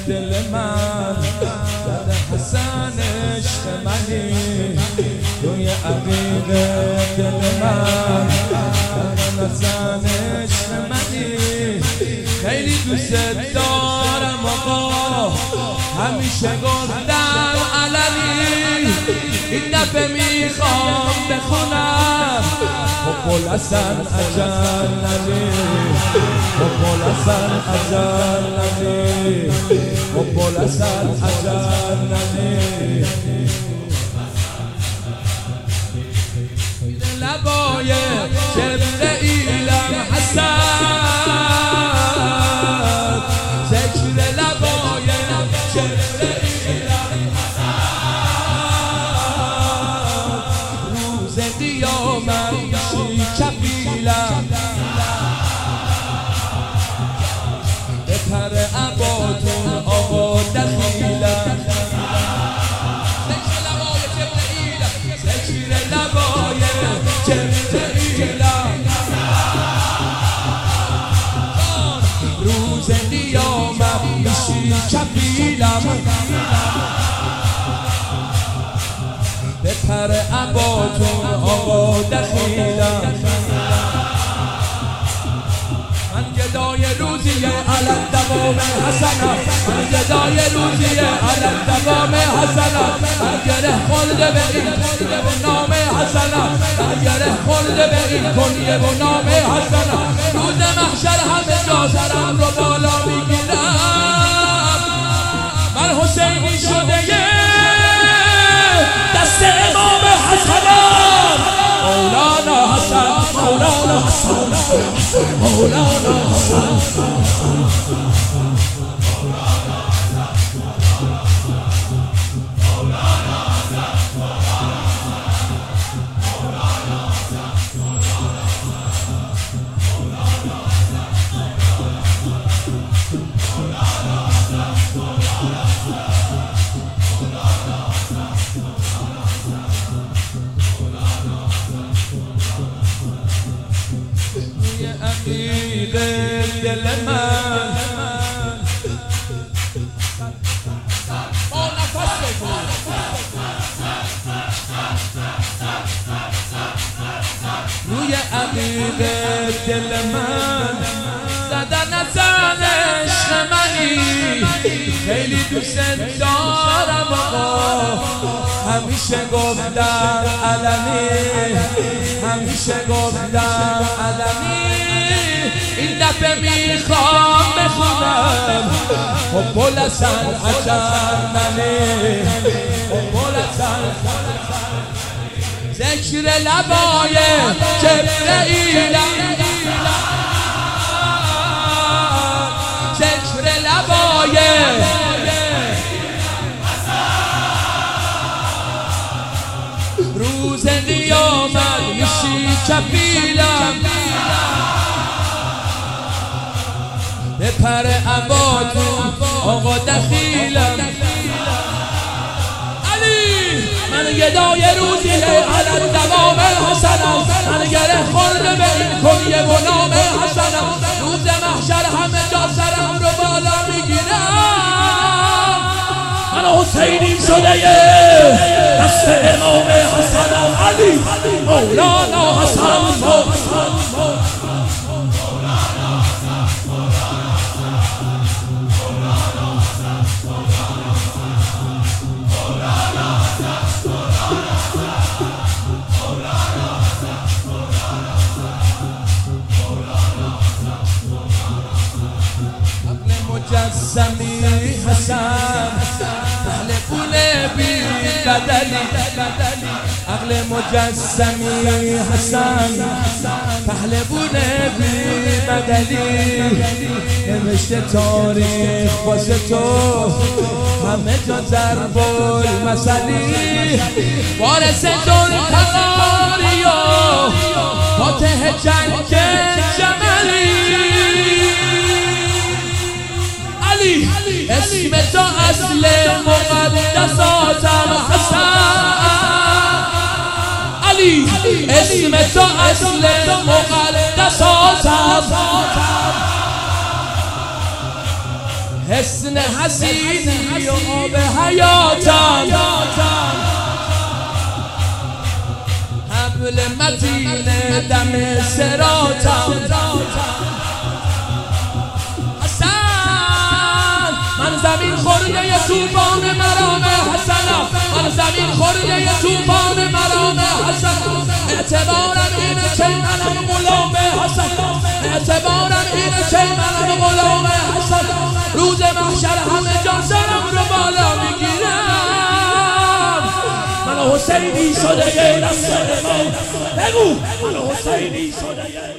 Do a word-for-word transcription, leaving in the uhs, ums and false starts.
دل من زد حسن عشق منی توی عقیق دل من زد حسن عشق منی خیلی دوست دارم آقا همیشه گفتم علنی این دفعه میخوام بخونم حب الحسن اجل نبی حب الحسن اجل نبی حب الحسن اجل نبی لبای جبرئیلم حسن ذکر لبای جبرئیلم حسن روز قیامت میشی کفیلم به پر عباتون آقا دخیلم ذکر لبای جبرئیلم ذکر لبای جبرئیلم روز قیامت میشی کفیلم به پر عباتون آقا دخیلم من گدای روزیه علم دوام حسنم من گدای روزیه علم دوام حسنم من گره خلده به این کنیه و نام حسنم من گره خلده به این کنیه و نام حسنم روز محشر همه جا سرم رو بالا میگیرم من حسینی شده یه دست امام حسنم مولانا حسن مولانا حسن مولانا حسن عقیق دل من با نفس روی عقیق دل من زدن حسن عشق منی خیلی دوست دارم آقا همیشه گفتم علنی همیشه گفتم علنی این دفعه میخوام بخونم حب الحسن اجل منی حب الحسن ذکر لبای جبرئیلم ذکر لبای روز قیامت میشی کفیلم به پر عباتون آقا دخیلم علی من گدای روزیه علم دوام حسنم من گره خلده به این کنیه و نام حسنم روز محشر همه جا سرم رو بالا میگیرم من حسینی شده یه دست امام حسنم علی مولانا حسن مجسمی حسن اهل پول بی بدلی عقل مجسمی حسن پهل بوده بی بدلی نوشته تاریخ واسه تو همه جا ضرب المثلی وارث ذوالفقاری و فاتح جنگ جملی علی اسم تو اصل مقدساتم حسن علی اسم تو اصل مقدساتم حسن حسینی و آب حیاتم حبل متین دم صراطم حسن من زمین خورده طوفان مرام حسنم من زمین خورده طوفان مرام حسنم اعتبارم اینه که منم غلام حسنم اعتبارم اینه که منم غلام حسنم روز محشر همه جا سرم رو بالا میگیرم من حسینی شده دست ما بگو من حسینی شده